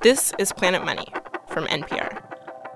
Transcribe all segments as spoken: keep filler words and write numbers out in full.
This is Planet Money from N P R.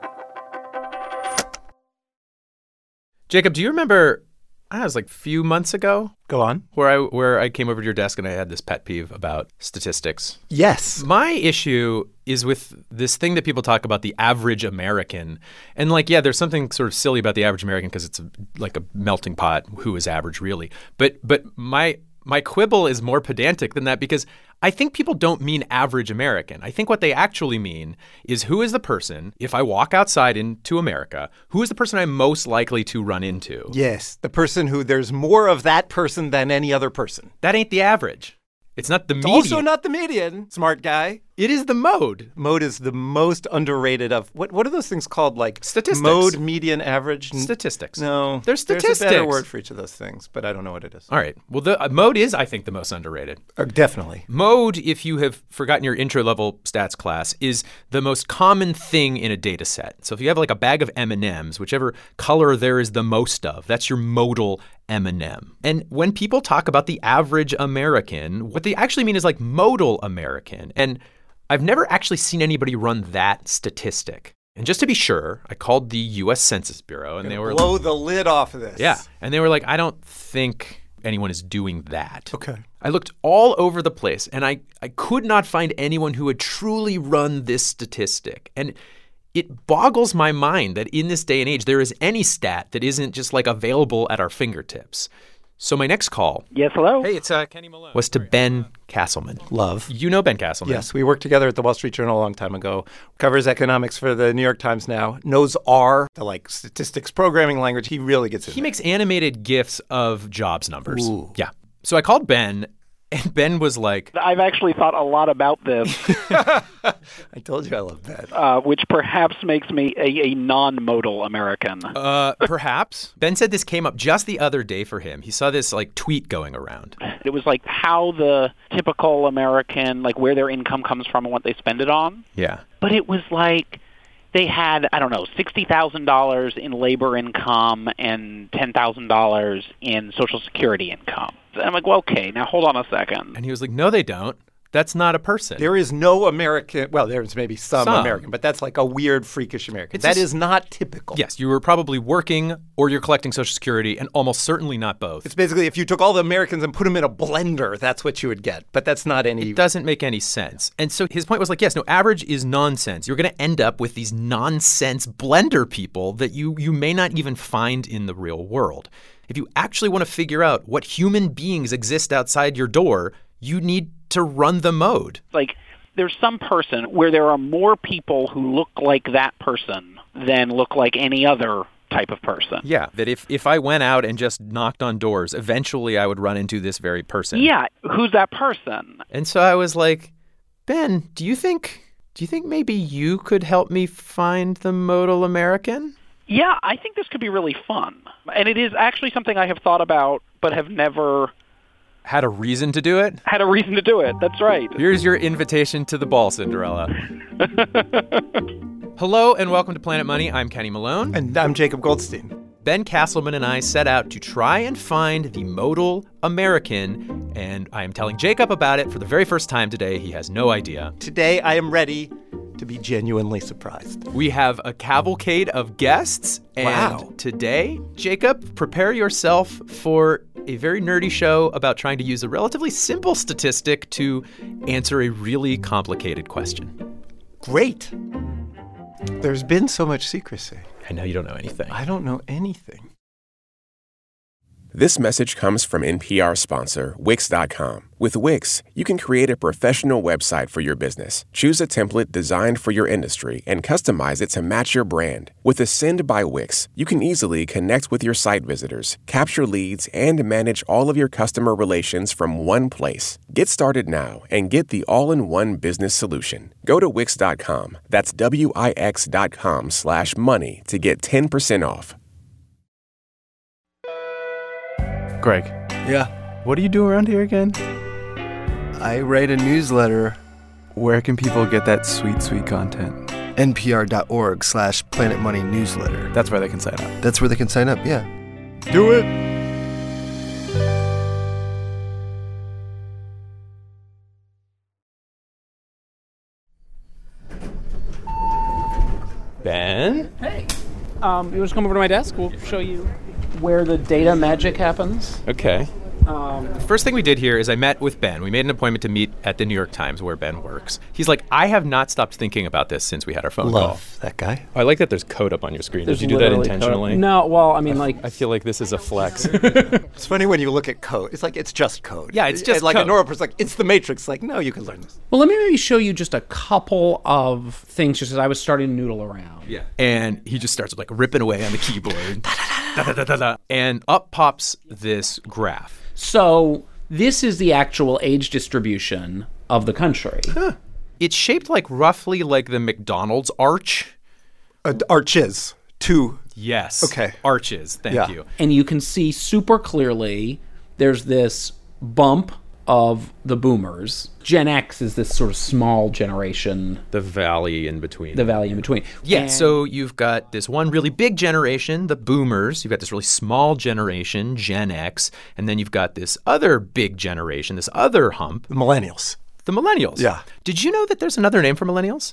Jacob, do you remember, I don't know, it was like a few months ago? Go on. Where I where I came over to your desk and I had this pet peeve about statistics. Yes. My issue is with this thing that people talk about, the average American. And like, yeah, there's something sort of silly about the average American because it's a, like a melting pot. Who is average, really? But but my my quibble is more pedantic than that because I think people don't mean average American. I think what they actually mean is who is the person, if I walk outside into America, who is the person I'm most likely to run into? Yes, the person who there's more of that person than any other person. That ain't the average. It's not the It's median. also not the median, smart guy. It is the mode. Mode is the most underrated of what? What are those things called? Like statistics. Mode, median, average. Statistics. No, there's statistics. There's a better word for each of those things, but I don't know what it is. All right. Well, the uh, mode is, I think, the most underrated. Uh, definitely. Mode, if you have forgotten your intro level stats class, is the most common thing in a data set. So if you have like a bag of M and M's, whichever color there is the most of, that's your modal M and M. And when people talk about the average American, what they actually mean is like modal American. And I've never actually seen anybody run that statistic. And just to be sure, I called the U S Census Bureau and they were blow like, the lid off of this. Yeah. And they were like, I don't think anyone is doing that. Okay. I looked all over the place and I, I could not find anyone who had truly run this statistic. And it boggles my mind that in this day and age, there is any stat that isn't just like available at our fingertips. So my next call. Yes, hello. Hey, it's uh, Kenny Malone. Was to Ben Castleman. Love. You know Ben Castleman. Yes, we worked together at the Wall Street Journal a long time ago. Covers economics for the New York Times now. Knows R, the like statistics programming language. He really gets it. He makes animated GIFs of jobs numbers. Ooh. Yeah. So I called Ben, and Ben was like, I've actually thought a lot about this. I told you I love Ben. Uh, which perhaps makes me a, a non-modal American. Uh, perhaps. Ben said this came up just the other day for him. He saw this like tweet going around. It was like how the typical American, like where their income comes from and what they spend it on. Yeah. But it was like they had, I don't know, sixty thousand dollars in labor income and ten thousand dollars in Social Security income. And I'm like, well, okay, now hold on a second. And he was like, no, they don't. That's not a person. There is no American. Well, there's maybe some, Some. American, but that's like a weird, freakish American. It's That just- is not typical. Yes, you were probably working or you're collecting Social Security, and almost certainly not both. It's basically if you took all the Americans and put them in a blender, that's what you would get. But that's not any. It doesn't make any sense. And so his point was like, yes, no, average is nonsense. You're going to end up with these nonsense blender people that you you may not even find in the real world. If you actually want to figure out what human beings exist outside your door, you need to run the mode. Like there's some person where there are more people who look like that person than look like any other type of person. Yeah, that if, if I went out and just knocked on doors, eventually I would run into this very person. Yeah, who's that person? And so I was like, Ben, do you think do you think maybe you could help me find the modal American? Yeah, I think this could be really fun. And it is actually something I have thought about but have never Had a reason to do it? had a reason to do it. That's right. Here's your invitation to the ball, Cinderella. Hello and welcome to Planet Money. I'm Kenny Malone. And I'm Jacob Goldstein. Ben Castleman and I set out to try and find the modal American, and I am telling Jacob about it for the very first time today. He has no idea. Today, I am ready to be genuinely surprised. We have a cavalcade of guests, and Wow. today, Jacob, prepare yourself for a very nerdy show about trying to use a relatively simple statistic to answer a really complicated question. Great. There's been so much secrecy. I know you don't know anything. I don't know anything. This message comes from N P R sponsor Wix dot com. With Wix, you can create a professional website for your business. Choose a template designed for your industry and customize it to match your brand. With Ascend by Wix, you can easily connect with your site visitors, capture leads, and manage all of your customer relations from one place. Get started now and get the all-in-one business solution. Go to Wix dot com. That's W I X dot com slash money to get ten percent off. Greg, Yeah, what do you do around here again? I write a newsletter. Where can people get that sweet, sweet content? npr.org slash Planet Money newsletter. That's where they can sign up. That's where they can sign up, yeah. Do it! Ben? Hey. Um, you want to come over to my desk? We'll show you where the data magic happens. Okay. Um, The first thing we did here is I met with Ben. We made an appointment to meet at the New York Times where Ben works. He's like, I have not stopped thinking about this since we had our phone call. Love that guy. Oh, I like that there's code up on your screen. there's Did you do that literally intentionally? code. No, well, I mean, like, I feel like this is a flex. It's funny when you look at code. It's like it's just code. Yeah, it's just And like code. a normal person's like, it's the Matrix. Like, no, you can learn this. well, let me maybe show you just a couple of things just as I was starting to noodle around. Yeah. And he just starts like ripping away on the keyboard. Da, da, da, da, da. And up pops this graph. So this is the actual age distribution of the country. It's shaped like roughly like the McDonald's arch. Uh, arches. Two. Yes. Okay. Arches. Thank Yeah. you. And you can see super clearly there's this bump of the boomers. Gen X is this sort of small generation, The valley in between. the valley in between. Yeah, And- so you've got this one really big generation, the boomers. You've got this really small generation, Gen X. And then you've got this other big generation, this other hump, The millennials. the millennials. Yeah. Did you know that there's another name for millennials?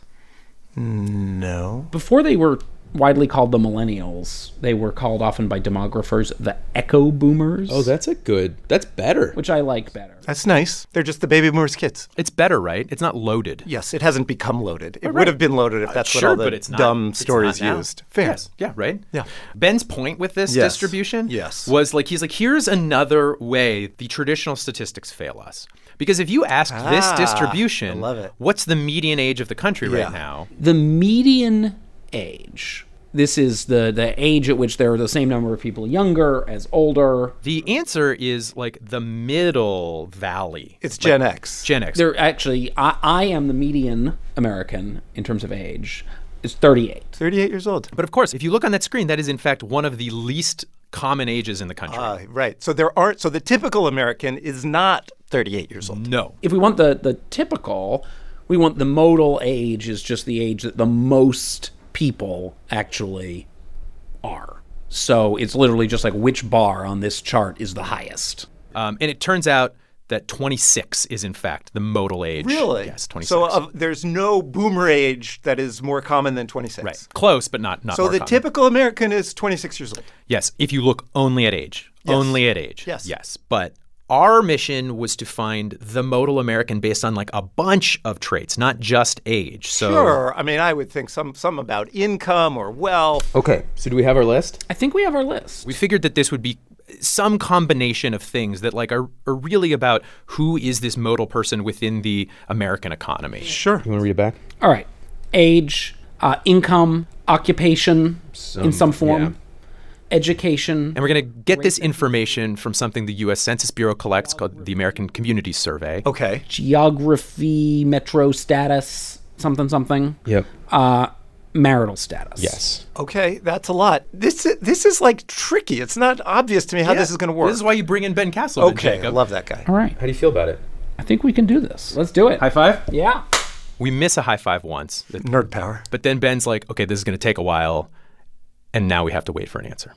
No. before they were widely called the millennials, they were called often by demographers the echo boomers. Oh, that's a good, that's better. which I like better. That's nice. They're just the baby boomers' kids. It's better, right? It's not loaded. Yes, it hasn't become loaded. It right. would have been loaded if that's sure, what all the but it's not, dumb it's stories not now. used. Fair. Yes. Yeah, right? Yeah. Ben's point with this Yes. distribution Yes. was like, he's like, here's another way the traditional statistics fail us. Because if you asked this Ah, distribution, I love it. what's the median age of the country Yeah. right now? The median age. This is the, the age at which there are the same number of people younger as older. The answer is like the middle valley. It's Like Gen X. Gen X. There actually, I, I am the median American in terms of age. Is thirty-eight. thirty-eight years old. But of course, if you look on that screen, that is in fact one of the least common ages in the country. Ah, right. So there aren't. So the typical American is not thirty-eight years old. no. If we want the, the typical, we want the modal age is just the age that the most people actually are. So it's literally just like which bar on this chart is the highest. Um, and it turns out that twenty-six is in fact the modal age. Really? Yes, twenty-six. So uh, there's no boomer age that is more common than twenty-six. right. Close, but not not So more the common. typical American is twenty-six years old. Yes, if you look only at age. Yes. Only at age. Yes. Yes. But our mission was to find the modal American based on like a bunch of traits, not just age. So Sure. I mean, I would think some some about income or wealth. Okay. So do we have our list? I think we have our list. We figured that this would be some combination of things that like are, are really about who is this modal person within the American economy. Sure. You want to read it back? All right. Age, uh, income, occupation in some form, yeah. education. And we're going to get this information from something the U S Census Bureau collects called the American Community Survey. Okay. Geography, metro status, something, something. Yep. Uh, marital status. Yes. Okay, that's a lot. This is, this is like tricky. It's not obvious to me how this is going to work. This is why you bring in Ben Castleman, Okay, I Jacob. love that guy. All right. How do you feel about it? I think we can do this. Let's do it. High five? Yeah. We miss a high five once. Nerd power. But then Ben's like, okay, this is going to take a while. And now we have to wait for an answer.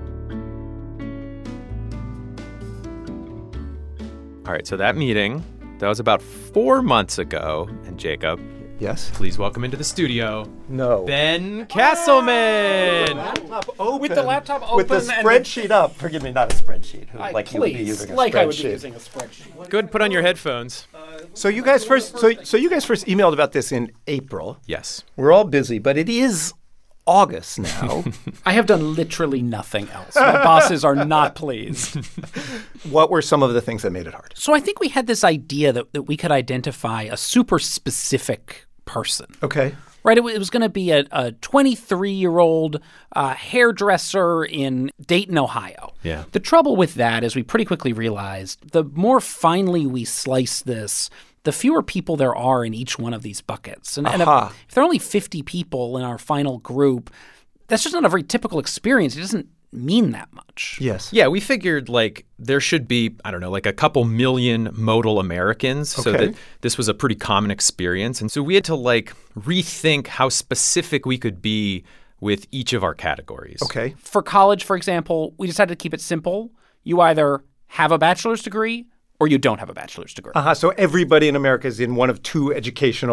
All right, so that meeting, that was about four months ago. And Jacob, Yes. please welcome into the studio No. Ben Castleman. Laptop open. With the laptop With the open and- spreadsheet up. Forgive me, not a spreadsheet. like you would be Please, using a like spreadsheet. I would be using a spreadsheet. Good, put on your headphones. So you guys first. So so you guys first emailed about this in April. Yes. We're all busy, but it is August now. I have done literally nothing else. My bosses are not pleased. What were some of the things that made it hard? So I think we had this idea that, that we could identify a super specific person. Okay. Right? It, w- it was going to be a, a twenty-three-year-old uh, hairdresser in Dayton, Ohio. Yeah. The trouble with that is we pretty quickly realized the more finely we slice this, the fewer people there are in each one of these buckets. And, and if, Aha. if there are only fifty people in our final group, that's just not a very typical experience. It doesn't mean that much. Yes. Yeah, we figured like there should be, I don't know, like a couple million modal Americans so Okay. that this was a pretty common experience. And so we had to like rethink how specific we could be with each of our categories. Okay. For college, for example, we decided to keep it simple. You either have a bachelor's degree or you don't have a bachelor's degree. Uh-huh. So everybody in America is in one of two educational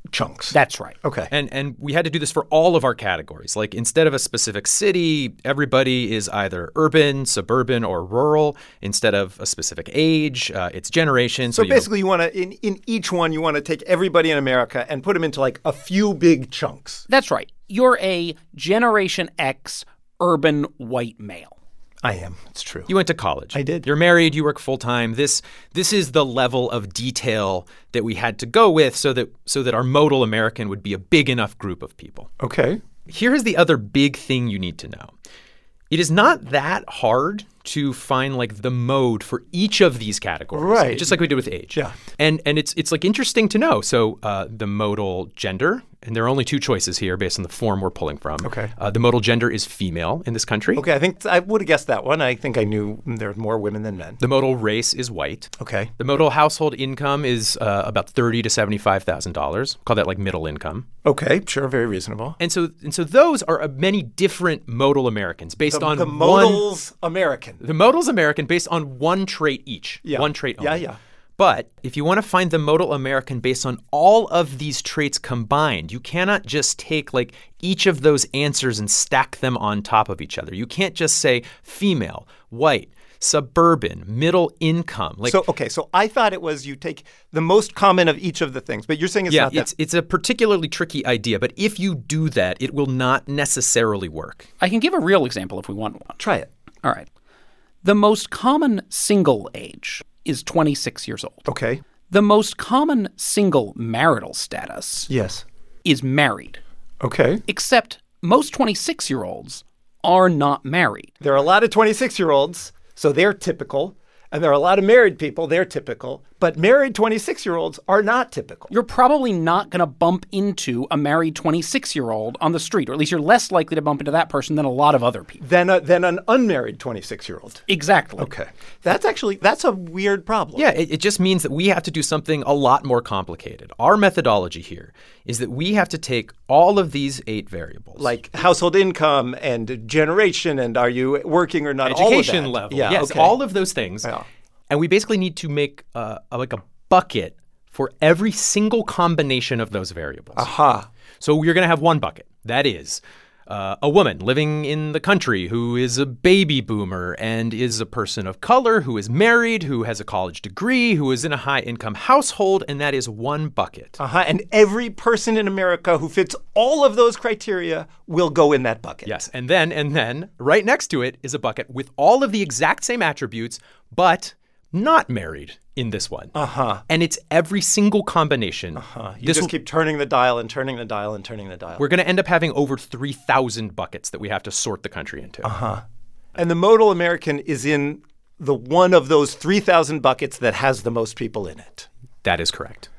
chunks. That's right. Okay. And and we had to do this for all of our categories. Like instead of a specific city, everybody is either urban, suburban, or rural. Instead of a specific age, uh, it's generation. So, So, you know, basically, you want to in, in each one, you want to take everybody in America and put them into like a few big chunks. That's right. You're a Generation X urban white male. I am. It's true. you went to college. I did. You're married. You work full time. This this is the level of detail that we had to go with, so that so that our modal American would be a big enough group of people. Okay. Here is the other big thing you need to know. It is not that hard to find like the mode for each of these categories, Right. just like we did with age. Yeah. And and it's it's like interesting to know. So uh, the modal gender, and there are only two choices here based on the form we're pulling from. Okay. Uh, the modal gender is female in this country. Okay. I think I would have guessed that one. I think I knew there were more women than men. The modal race is white. Okay. The modal household income is uh, about thirty to seventy-five thousand dollars. Call that like middle income. Okay. Sure. Very reasonable. And so and so those are uh, many different modal Americans based The, on the one. modal's American. The modal's American based on one trait each. Yeah. One trait only. Yeah, yeah. But if you want to find the modal American based on all of these traits combined, you cannot just take like each of those answers and stack them on top of each other. You can't just say female, white, suburban, middle income. Like So, okay. So I thought it was you take the most common of each of the things, but you're saying it's yeah, not that. it's it's a particularly tricky idea, but if you do that, it will not necessarily work. I can give a real example if we want one. Try it. All right. The most common single age is twenty-six years old. Okay. The most common single marital status Yes. is married, Okay. except most twenty-six-year-olds are not married. There are a lot of twenty-six-year-olds, so they're typical. And there are a lot of married people, they're typical. But married twenty-six-year-olds are not typical. You're probably not going to bump into a married twenty-six-year-old on the street, or at least you're less likely to bump into that person than a lot of other people. Than, a, than an unmarried twenty-six-year-old. Exactly. Okay. That's actually, that's a weird problem. Yeah, it, it just means that we have to do something a lot more complicated. Our methodology here is that we have to take all of these eight variables. Like household income and generation and are you working or not, education all of that. level. Yeah, yes, okay. all of those things. Yeah. And we basically need to make uh, a, like a bucket for every single combination of those variables. Aha. So we're going to have one bucket. That is uh, a woman living in the country who is a baby boomer and is a person of color, who is married, who has a college degree, who is in a high-income household, and that is one bucket. Uh-huh. And every person in America who fits all of those criteria will go in that bucket. Yes, and then and then right next to it is a bucket with all of the exact same attributes, but not married in this one. Uh-huh. And it's every single combination. Uh, you This just will- keep turning the dial and turning the dial and turning the dial. We're going to end up having over three thousand buckets that we have to sort the country into. Uh-huh. And the modal American is in the one of those three thousand buckets that has the most people in it. That is correct.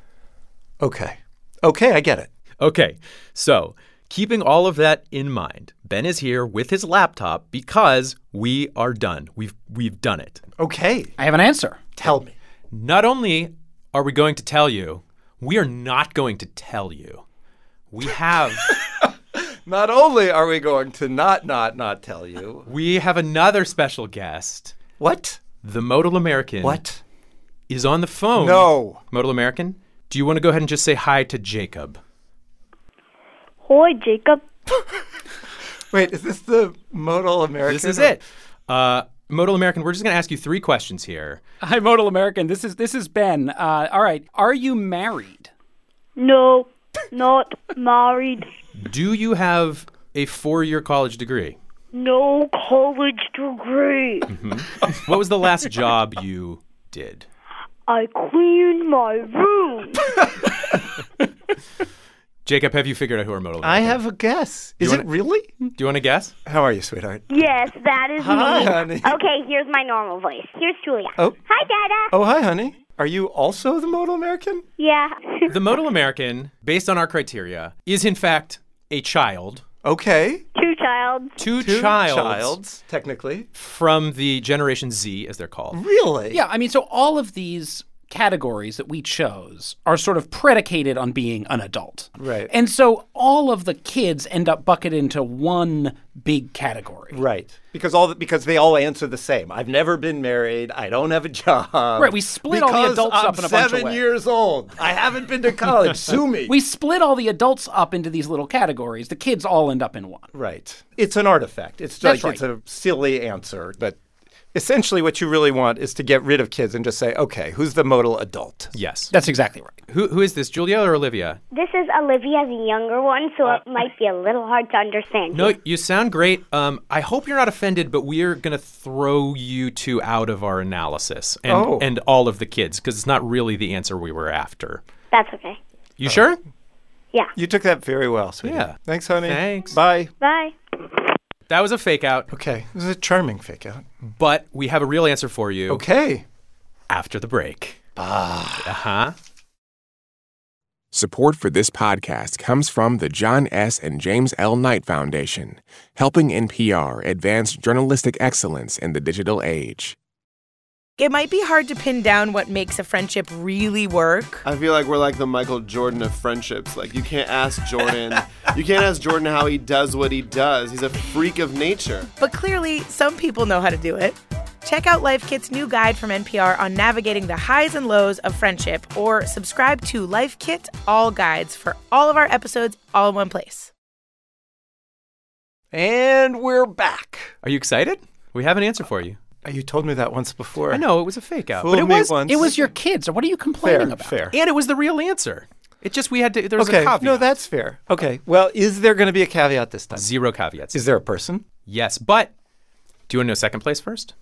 Okay. Okay, I get it. Okay, so keeping all of that in mind, Ben is here with his laptop because we are done. We've we've done it. Okay. I have an answer. Tell me. Not only are we going to tell you, we are not going to tell you. We have Not only are we going to not, not, not tell you. we have another special guest. What? The Modal American What? is on the phone. No. Modal American, do you want to go ahead and just say hi to Jacob? Hi, Jacob. Wait, is this the modal American? This is it. Uh, Modal American, we're just going to ask you three questions here. Hi, Modal American. This is this is Ben. Uh, all right. Are you married? No, not married. Do you have a four-year college degree? No college degree. What was the last job you did? I cleaned my room. Jacob, have you figured out who our Modal I American have a guess. Is wanna- it really? Do you want to guess? How are you, sweetheart? Yes, that is Hi, me. honey. Okay, here's my normal voice. Here's Julia. Oh. Hi, Dada. Oh, hi, honey. Are you also the modal American? Yeah. The Modal American, based on our criteria, is in fact a child. Okay. Two child. Two, Two childs childs, technically. from the Generation Z, as they're called. Really? Yeah, I mean, so all of these categories that we chose are sort of predicated on being an adult. Right. And so all of the kids end up bucketed into one big category. Right. Because all the, because they all answer the same. I've never been married. I don't have a job. Right. We split all the adults I'm up in a bunch of seven ways. years old. I haven't been to college. Sue me. We split all the adults up into these little categories. The kids all end up in one. Right. It's an artifact. It's That's like it's right. a silly answer, but essentially what you really want is to get rid of kids and just say, okay, who's the modal adult? Yes. That's exactly right. Who Who is this, Julia or Olivia? This is Olivia, the younger one, so it might be a little hard to understand. No, you sound great. Um, I hope you're not offended, but we're going to throw you two out of our analysis and, Oh. and all of the kids because it's not really the answer we were after. That's okay. You sure? Yeah. You took that very well, sweetie. Yeah. Thanks, honey. Thanks. Bye. Bye. That was a fake out, Okay. This is a charming fake out. but we have a real answer for you Okay. after the break. Ah. Uh-huh. Support for this podcast comes from the John S. and James L. Knight Foundation, helping N P R advance journalistic excellence in the digital age. It might be hard to pin down what makes a friendship really work. I feel like we're like the Michael Jordan of friendships. Like, you can't ask Jordan. you can't ask Jordan how he does what he does. He's a freak of nature. But clearly, some people know how to do it. Check out Life Kit's new guide from N P R on navigating the highs and lows of friendship, or subscribe to Life Kit All Guides for all of our episodes all in one place. And we're back. Are you excited? We have an answer for you. You told me that once before. I know, it was a fake out. Fooled but it me was, once. It was your kids. What are you complaining fair, about? fair. and it was the real answer. It just, we had to, there was Okay. a caveat. No, that's fair. Okay. Well, is there going to be a caveat this time? Zero caveats. Is there a person? Yes, but do you want to know second place first?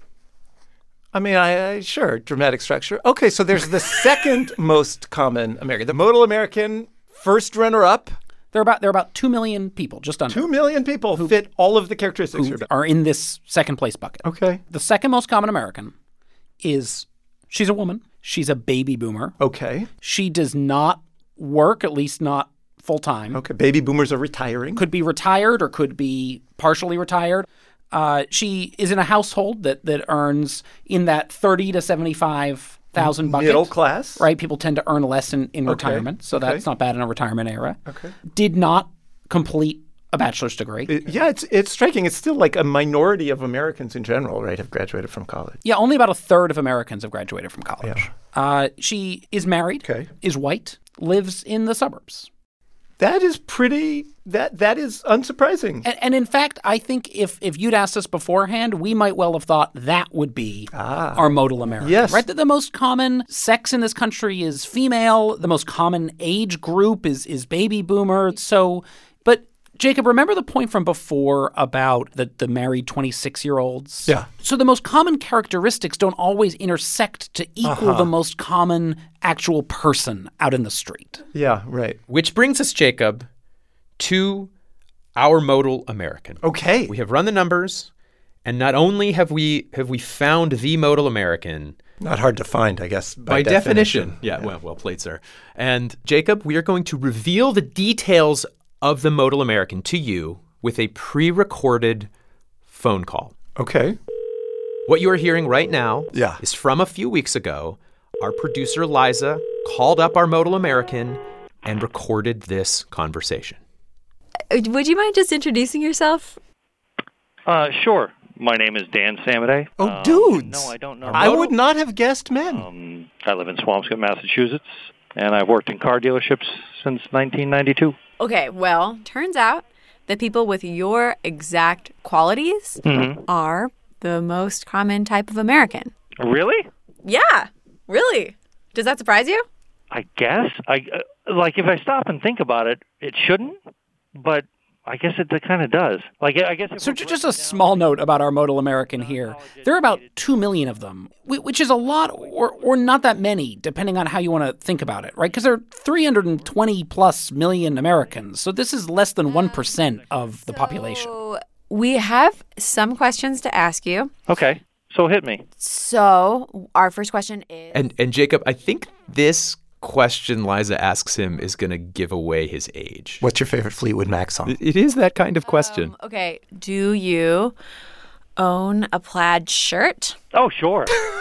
I mean, I, I sure, dramatic structure. Okay, so there's the second most common American, the modal American, first runner-up. There are about there are about two million people, just under, Two million people who fit all of the characteristics. who you're about. are in this second place bucket. Okay. The second most common American is she's a woman. She's a baby boomer. Okay. She does not work, at least not full time. Okay. Baby boomers are retiring. Could be retired or could be partially retired. Uh, she is in a household that that earns in that thirty to seventy five thousand bucket. Middle class. Right? People tend to earn less in, in Okay. retirement, so Okay. that's not bad in a retirement era. Okay. Did not complete a bachelor's degree. It- yeah, it's it's striking. It's still like a minority of Americans in general, right, have graduated from college. Yeah, only about a third of Americans have graduated from college. Yeah. Uh, she is married, Okay. is white, lives in the suburbs. That is pretty. That that is unsurprising. And, and in fact, I think if if you'd asked us beforehand, we might well have thought that would be Ah. our modal American. Yes. Right? That the most common sex in this country is female. The most common age group is is baby boomer. So, but Jacob, remember the point from before about the, the married twenty-six-year-olds? Yeah. So the most common characteristics don't always intersect to equal Uh-huh. the most common actual person out in the street. Yeah, right. Which brings us, Jacob, to our modal American. Okay. We have run the numbers, and not only have we have we found the modal American, Not hard to find, I guess, by, by definition. Yeah, well, well played, sir. And Jacob, we are going to reveal the details of the modal American to you with a pre-recorded phone call. Okay. What you are hearing right now Yeah. is from a few weeks ago. Our producer, Liza, called up our modal American and recorded this conversation. Would you mind just introducing yourself? Uh, sure. My name is Dan Samaday. Oh, Um, dudes. No, I don't know. I would not have guessed men. Um, I live in Swampscott, Massachusetts, and I've worked in car dealerships since nineteen ninety-two. Okay, well, turns out that people with your exact qualities Mhm. are the most common type of American. Really? Yeah, really. Does that surprise you? I guess. I uh, like if I stop and think about it, it shouldn't, but I guess it kind of does. Like I guess. If So ju- just a small note about our modal American here. There are about two million of them, wh- which is a lot or, or not that many, depending on how you want to think about it, right? Because there are three hundred twenty plus million Americans. So this is less than one percent of the population. So we have some questions to ask you. Okay, so hit me. So our first question is... And and Jacob, I think this question Liza asks him is going to give away his age. What's your favorite Fleetwood Mac song? It is that kind of question. Um, okay, do you own a plaid shirt? Oh, sure.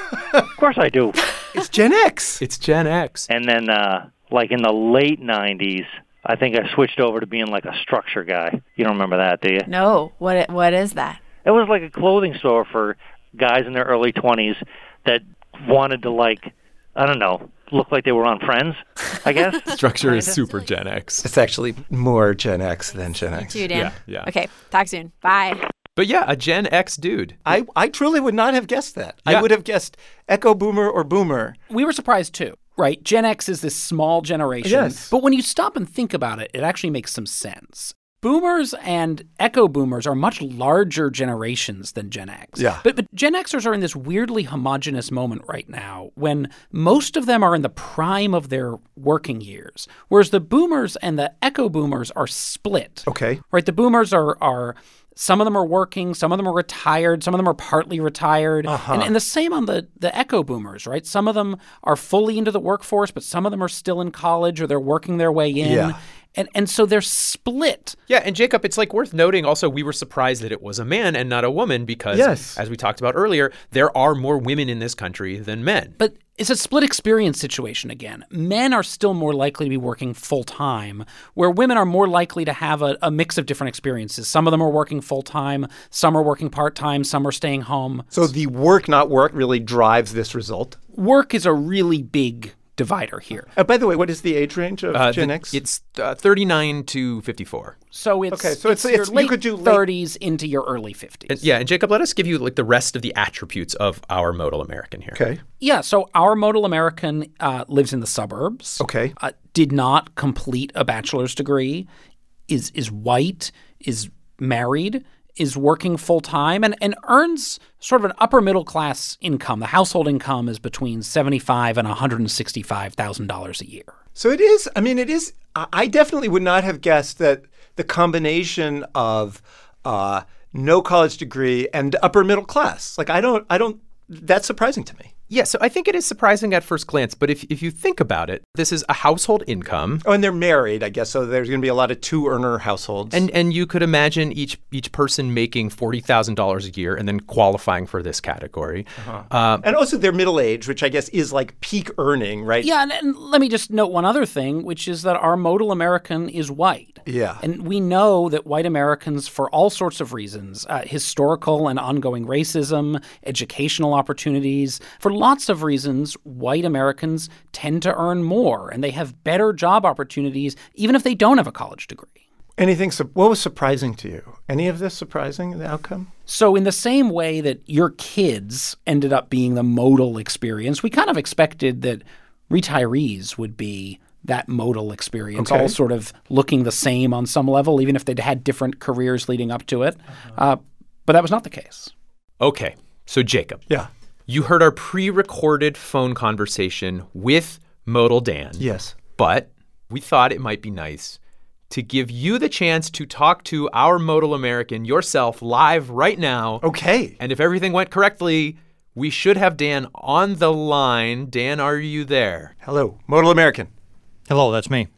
Of course I do. It's Gen X. It's Gen X. And then, uh, like in the late nineties, I think I switched over to being like a structure guy. You don't remember that, do you? No. What? What is that? It was like a clothing store for guys in their early twenties that wanted to, like, I don't know, look like they were on Friends, I guess. Structure is super Gen X. It's actually more Gen X than Gen X. You, Dan. Yeah, yeah. Okay, talk soon. Bye. But yeah, a Gen X dude. I, I truly would not have guessed that. Yeah. I would have guessed Echo Boomer or Boomer. We were surprised too, right? Gen X is this small generation. Yes. But when you stop and think about it, it actually makes some sense. Boomers and Echo Boomers are much larger generations than Gen X. Yeah. But, but Gen Xers are in this weirdly homogenous moment right now when most of them are in the prime of their working years, whereas the Boomers and the Echo Boomers are split. Okay. Right? The Boomers are are some of them are working, some of them are retired, some of them are partly retired. Uh-huh. And, and the same on the, the Echo Boomers, right? Some of them are fully into the workforce, but some of them are still in college or they're working their way in. Yeah. And and so they're split. Yeah, and Jacob, it's like worth noting also we were surprised that it was a man and not a woman because, Yes. as we talked about earlier, there are more women in this country than men. But it's a split experience situation again. Men are still more likely to be working full-time, where women are more likely to have a, a mix of different experiences. Some of them are working full-time, some are working part-time, some are staying home. So the work, not work, really drives this result. Work is a really big divider here. Uh, by the way, what is the age range of Uh, Gen the- X? It's uh, thirty-nine to fifty-four. So it's, Okay, so it's, it's- your it's- you late could do late- thirties into your early fifties. And, yeah, and Jacob, let us give you like the rest of the attributes of our modal American here. Okay. Yeah, so our modal American uh, lives in the suburbs. Okay. Uh, did not complete a bachelor's degree, is is white, is married, is working full-time, and, and earns sort of an upper middle class income. The household income is between seventy-five thousand dollars and one hundred sixty-five thousand dollars a year. So it is, I mean, it is, I I definitely would not have guessed that the combination of uh, no college degree and upper middle class. Like, I don't, I don't, that's surprising to me. Yeah, so I think it is surprising at first glance, but if if you think about it, this is a household income. Oh, and they're married, I guess, so there's going to be a lot of two-earner households. And and you could imagine each each person making forty thousand dollars a year and then qualifying for this category. Uh-huh. Um, and also they're middle-aged, which I guess is like peak earning, right? Yeah, and, and let me just note one other thing, which is that our modal American is white. Yeah. And we know that white Americans, for all sorts of reasons, uh, historical and ongoing racism, educational opportunities, for lots of reasons, white Americans tend to earn more and they have better job opportunities even if they don't have a college degree. Anything, su- what was surprising to you? Any of this surprising, the outcome? So in the same way that your kids ended up being the modal experience, we kind of expected that retirees would be that modal experience, Okay. all sort of looking the same on some level, even if they'd had different careers leading up to it. Uh, but that was not the case. okay, so Jacob. Yeah. You heard our pre-recorded phone conversation with Modal Dan. Yes. But we thought it might be nice to give you the chance to talk to our Modal American yourself live right now. Okay. And if everything went correctly, we should have Dan on the line. Dan, are you there? Hello, Modal American. Hello, that's me.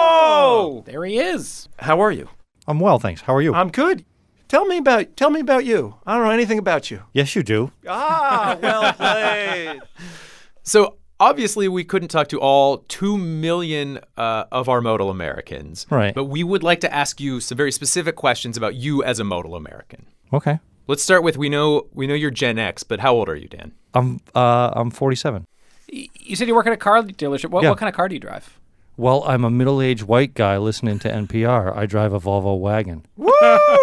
Oh! There he is. How are you? I'm well, thanks. How are you? I'm good. Tell me about tell me about you. I don't know anything about you. Yes, you do. Ah, well played. So obviously we couldn't talk to all two million uh, of our Modal Americans. Right. But we would like to ask you some very specific questions about you as a Modal American. Okay. Let's start with we know we know you're Gen X, but how old are you, Dan? I'm uh I'm forty-seven. Y- You said you work at a car dealership. What, Yeah. what kind of car do you drive? Well, I'm a middle-aged white guy listening to N P R. I drive a Volvo wagon. Woo!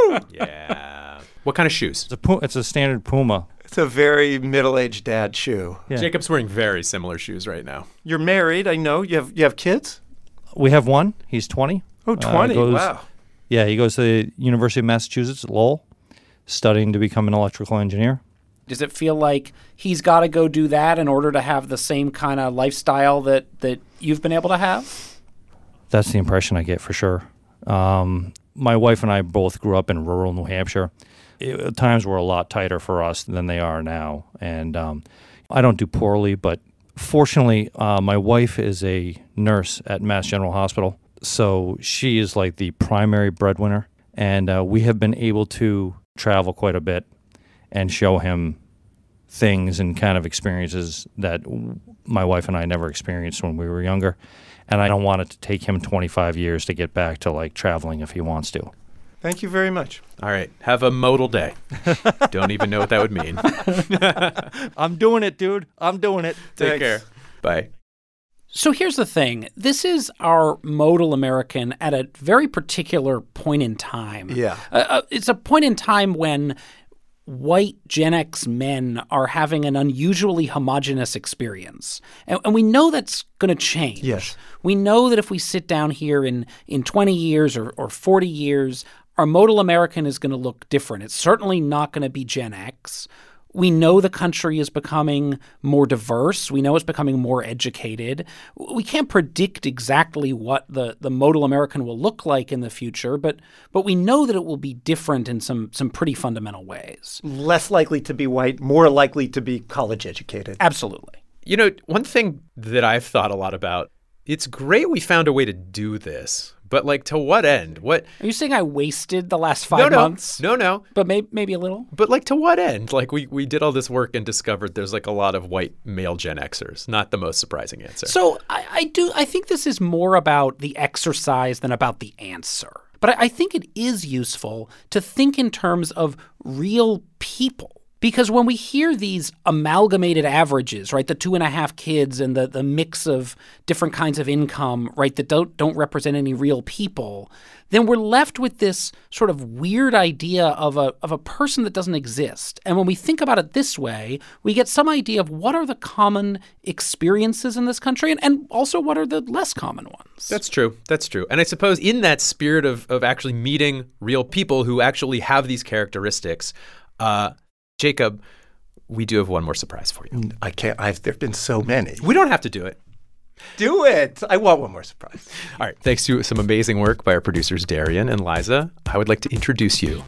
Yeah. What kind of shoes? It's a Pu- it's a standard Puma. It's a very middle-aged dad shoe. Yeah. Jacob's wearing very similar shoes right now. You're married, I know. You have you have kids? We have one. He's twenty. Oh, twenty. Uh, goes- Wow. Yeah, he goes to the University of Massachusetts, Lowell, studying to become an electrical engineer. Does it feel like he's got to go do that in order to have the same kind of lifestyle that, that you've been able to have? That's the impression I get for sure. Um, my wife and I both grew up in rural New Hampshire. It, times were a lot tighter for us than they are now. And um, I don't do poorly, but fortunately, uh, my wife is a nurse at Mass General Hospital. So she is like the primary breadwinner. And uh, we have been able to travel quite a bit and show him things and kind of experiences that w- my wife and I never experienced when we were younger. And I don't want it to take him twenty-five years to get back to like traveling if he wants to. Thank you very much. All right. Have a modal day. Don't even know what that would mean. I'm doing it, dude. I'm doing it. Take care. Bye. So here's the thing. This is our modal American at a very particular point in time. Yeah. Uh, uh, it's a point in time when white Gen X men are having an unusually homogenous experience. And, and we know that's going to change. Yes. We know that if we sit down here in, in twenty years or, or forty years, our modal American is going to look different. It's certainly not going to be Gen X. We know the country is becoming more diverse. We know it's becoming more educated. We can't predict exactly what the, the modal American will look like in the future, but but we know that it will be different in some some pretty fundamental ways. Less likely to be white, more likely to be college educated. Absolutely. You know, one thing that I've thought a lot about, it's great we found a way to do this. But, like, to what end? What Are you saying I wasted the last five no, no, months? No, no. But maybe, maybe a little? But, like, to what end? Like, we, we did all this work and discovered there's, like, a lot of white male Gen Xers. Not the most surprising answer. So I, I do. I think this is more about the exercise than about the answer. But I, I think it is useful to think in terms of real people. Because when we hear these amalgamated averages, right, the two and a half kids and the, the mix of different kinds of income, right, that don't don't represent any real people, then we're left with this sort of weird idea of a of a person that doesn't exist. And when we think about it this way, we get some idea of what are the common experiences in this country and, and also what are the less common ones. That's true. That's true. And I suppose in that spirit of, of actually meeting real people who actually have these characteristics, uh, Jacob, we do have one more surprise for you. I can't. I've, there have been so many. We don't have to do it. Do it. I want one more surprise. All right. Thanks to some amazing work by our producers, Darian and Liza, I would like to introduce you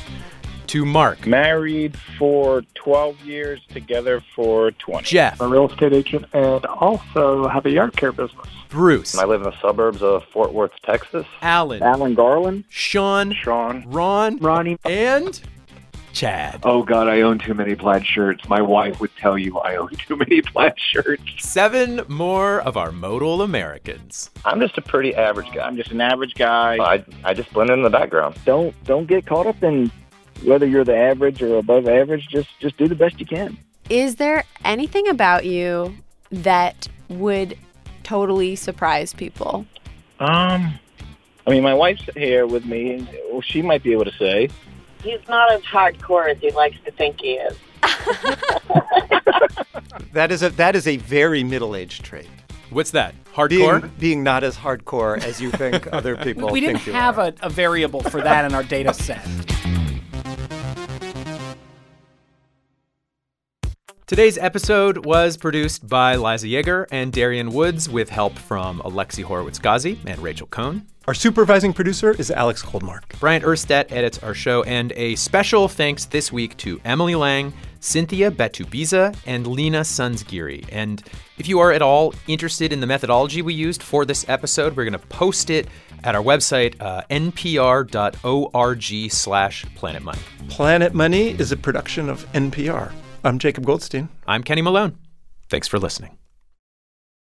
to Mark. Married for twelve years, together for twenty. Jeff. A real estate agent and also have a yard care business. Bruce. I live in the suburbs of Fort Worth, Texas. Alan. Alan Garland. Sean. Sean. Ron. Ronnie. And Chad. Oh, God, I own too many plaid shirts. My wife would tell you I own too many plaid shirts. Seven more of our modal Americans. I'm just a pretty average guy. I'm just an average guy. I, I just blend in the background. Don't don't get caught up in whether you're the average or above average. Just just do the best you can. Is there anything about you that would totally surprise people? Um, I mean, my wife's here with me, and well, she might be able to say. He's not as hardcore as he likes to think he is. That is a that is a very middle-aged trait. What's that? Hardcore? Being, being not as hardcore as you think other people we think didn't you have are. a, a variable for that in our data set. Today's episode was produced by Liza Yeager and Darian Woods with help from Alexi Horowitz-Ghazi and Rachel Cohn. Our supervising producer is Alex Goldmark. Bryant Erstedt edits our show, and a special thanks this week to Emily Lang, Cynthia Betubiza, and Lena Sunsgiri. And if you are at all interested in the methodology we used for this episode, we're going to post it at our website, uh, npr.org slash Planet Money. Planet Money is a production of N P R. I'm Jacob Goldstein. I'm Kenny Malone. Thanks for listening.